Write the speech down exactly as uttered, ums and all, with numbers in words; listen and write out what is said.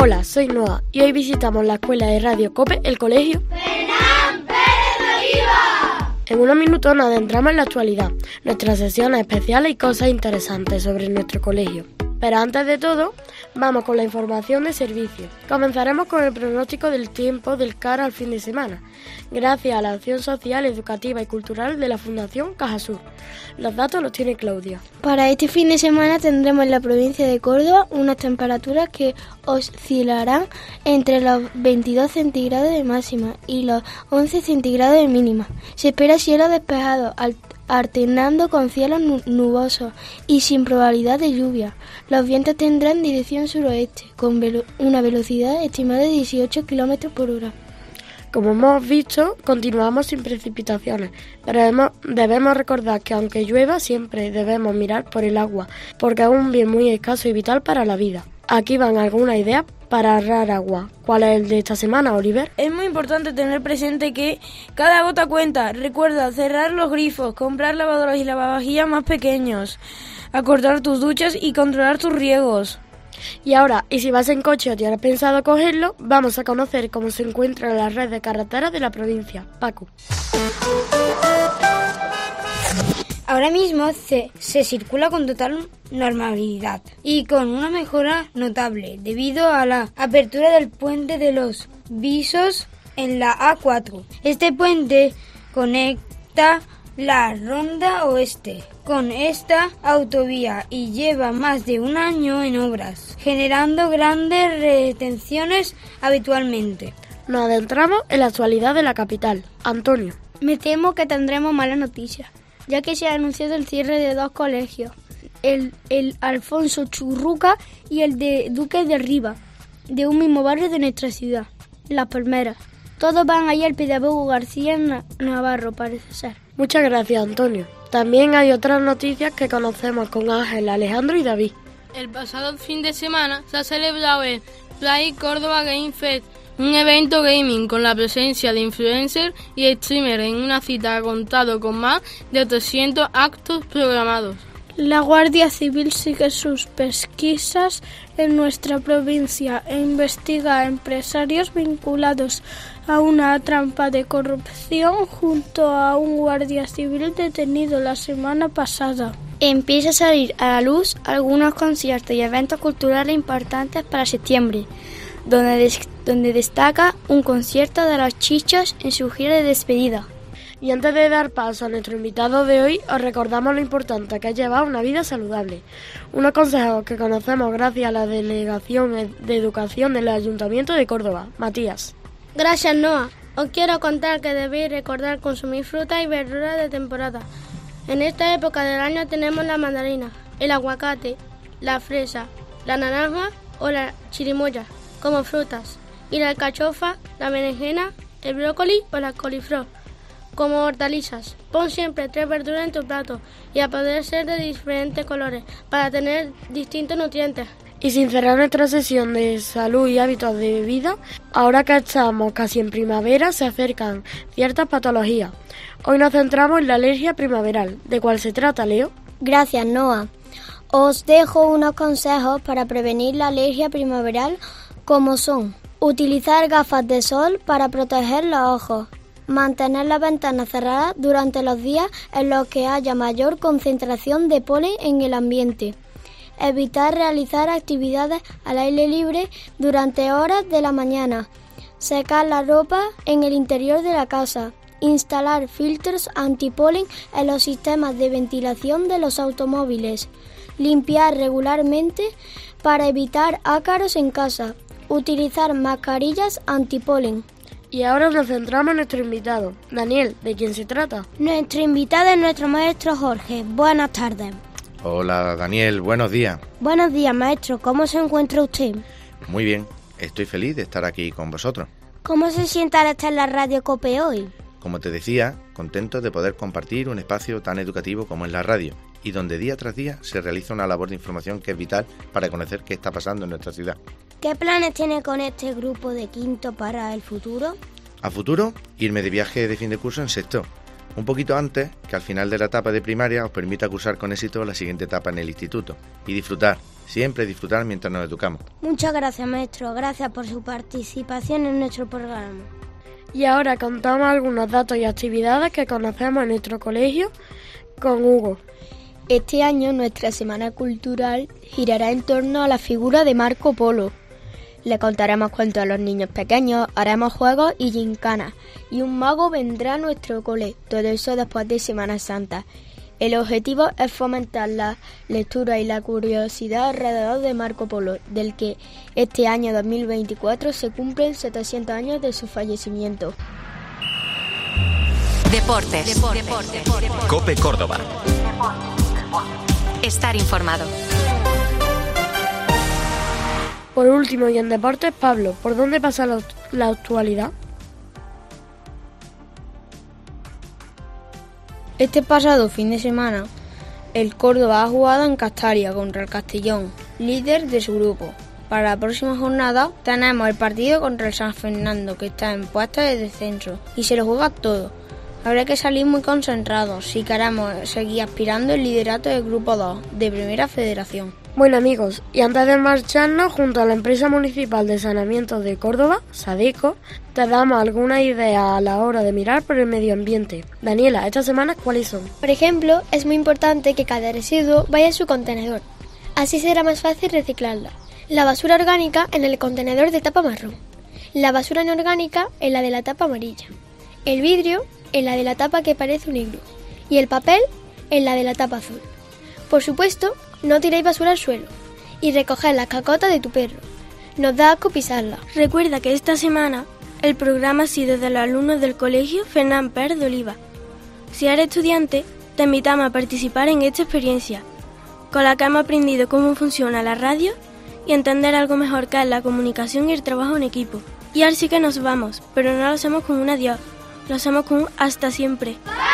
Hola, soy Noa y hoy visitamos la escuela de Radio COPE, el colegio ¡Fernán Pérez de Oliva! En unos minutos nos adentramos en la actualidad, nuestras sesiones especiales y cosas interesantes sobre nuestro colegio. Pero antes de todo, vamos con la información de servicio. Comenzaremos con el pronóstico del tiempo del cara al fin de semana, gracias a la acción social, educativa y cultural de la Fundación Cajasur. Los datos los tiene Claudia. Para este fin de semana tendremos en la provincia de Córdoba unas temperaturas que oscilarán entre los veintidós centígrados de máxima y los once centígrados de mínima. Se espera cielo despejado, alternando con cielos nubosos y sin probabilidad de lluvia. Los vientos tendrán dirección suroeste, con velo- una velocidad estimada de dieciocho kilómetros por hora. Como hemos visto, continuamos sin precipitaciones, pero debemos, debemos recordar que aunque llueva, siempre debemos mirar por el agua, porque es un bien muy escaso y vital para la vida. Aquí van algunas ideas para ahorrar agua. ¿Cuál es el de esta semana, Oliver? Es muy importante tener presente que cada gota cuenta. Recuerda cerrar los grifos, comprar lavadoras y lavavajillas más pequeños, acortar tus duchas y controlar tus riegos. Y ahora, y si vas en coche o tienes pensado cogerlo, vamos a conocer cómo se encuentra la red de carreteras de la provincia. Paco. Ahora mismo se, se circula con total normalidad y con una mejora notable debido a la apertura del puente de los Visos en la A cuatro. Este puente conecta la Ronda Oeste con esta autovía y lleva más de un año en obras, generando grandes retenciones habitualmente. Nos adentramos en la actualidad de la capital. Antonio. Me temo que tendremos malas noticias, ya que se ha anunciado el cierre de dos colegios, el, el Alfonso Churruca y el de Duque de Riva, de un mismo barrio de nuestra ciudad, Las Palmeras. Todos van allí al pedagogo García Navarro, parece ser. Muchas gracias, Antonio. También hay otras noticias que conocemos con Ángel, Alejandro y David. El pasado fin de semana se ha celebrado el Play Córdoba Game Fest, un evento gaming con la presencia de influencers y streamers en una cita que ha contado con más de trescientos actos programados. La Guardia Civil sigue sus pesquisas en nuestra provincia e investiga a empresarios vinculados a una trampa de corrupción junto a un guardia civil detenido la semana pasada. Empieza a salir a la luz algunos conciertos y eventos culturales importantes para septiembre, donde, des- donde destaca un concierto de Los Chichos en su gira de despedida. Y antes de dar paso a nuestro invitado de hoy, os recordamos lo importante que es llevar una vida saludable. Unos consejos que conocemos gracias a la Delegación de Educación del Ayuntamiento de Córdoba. Matías. Gracias, Noa. Os quiero contar que debéis recordar consumir frutas y verduras de temporada. En esta época del año tenemos la mandarina, el aguacate, la fresa, la naranja o la chirimoya como frutas, y la alcachofa, la berenjena, el brócoli o la coliflor como hortalizas. Pon siempre tres verduras en tu plato y a poder ser de diferentes colores para tener distintos nutrientes. Y sin cerrar nuestra sesión de salud y hábitos de vida, ahora que estamos casi en primavera, se acercan ciertas patologías. Hoy nos centramos en la alergia primaveral. ¿De cuál se trata, Leo? Gracias, Noa. Os dejo unos consejos para prevenir la alergia primaveral, como son: utilizar gafas de sol para proteger los ojos, mantener las ventanas cerradas durante los días en los que haya mayor concentración de polen en el ambiente, evitar realizar actividades al aire libre durante horas de la mañana, secar la ropa en el interior de la casa, instalar filtros antipolen en los sistemas de ventilación de los automóviles, limpiar regularmente para evitar ácaros en casa, utilizar mascarillas antipolen. Y ahora nos centramos en nuestro invitado. Daniel, ¿de quién se trata? Nuestro invitado es nuestro maestro Jorge. Buenas tardes. Hola Daniel, buenos días. Buenos días, maestro. ¿Cómo se encuentra usted? Muy bien, estoy feliz de estar aquí con vosotros. ¿Cómo se siente al estar en la Radio COPE hoy? Como te decía, contento de poder compartir un espacio tan educativo como es la radio, y donde día tras día se realiza una labor de información que es vital para conocer qué está pasando en nuestra ciudad. ¿Qué planes tiene con este grupo de quinto para el futuro? A futuro, irme de viaje de fin de curso en sexto, un poquito antes que al final de la etapa de primaria os permita cursar con éxito la siguiente etapa en el instituto y disfrutar, siempre disfrutar mientras nos educamos. Muchas gracias, maestro. Gracias por su participación en nuestro programa. Y ahora contamos algunos datos y actividades que conocemos en nuestro colegio con Hugo. Este año nuestra semana cultural girará en torno a la figura de Marco Polo. Le contaremos cuentos a los niños pequeños, haremos juegos y gincanas, y un mago vendrá a nuestro cole, todo eso después de Semana Santa. El objetivo es fomentar la lectura y la curiosidad alrededor de Marco Polo, del que este año dos mil veinticuatro se cumplen setecientos años de su fallecimiento. Deportes. Deportes. Deportes. COPE Córdoba. Estar informado. Por último, y en deportes, Pablo, ¿por dónde pasa la, la actualidad? Este pasado fin de semana, el Córdoba ha jugado en Castalia contra el Castellón, líder de su grupo. Para la próxima jornada tenemos el partido contra el San Fernando, que está en puestos de descenso, y se lo juega todo. Habrá que salir muy concentrados si queremos seguir aspirando el liderato del Grupo dos de Primera Federación. Bueno amigos, y antes de marcharnos, junto a la Empresa Municipal de Saneamiento de Córdoba, SADECO, te damos algunas ideas a la hora de mirar por el medio ambiente. Daniela, ¿estas semanas cuáles son? Por ejemplo, es muy importante que cada residuo vaya en su contenedor. Así será más fácil reciclarla. La basura orgánica en el contenedor de tapa marrón. La basura inorgánica en la de la tapa amarilla. El vidrio en la de la tapa que parece un iglú. Y el papel en la de la tapa azul. Por supuesto, no tiréis basura al suelo y recoged las cacotas de tu perro. Nos da asco pisarla. Recuerda que esta semana el programa ha sido de los alumnos del colegio Fernán Pérez de Oliva. Si eres estudiante, te invitamos a participar en esta experiencia, con la que hemos aprendido cómo funciona la radio y entender algo mejor que es la comunicación y el trabajo en equipo. Y ahora sí que nos vamos, pero no lo hacemos con un adiós, lo hacemos con un hasta siempre.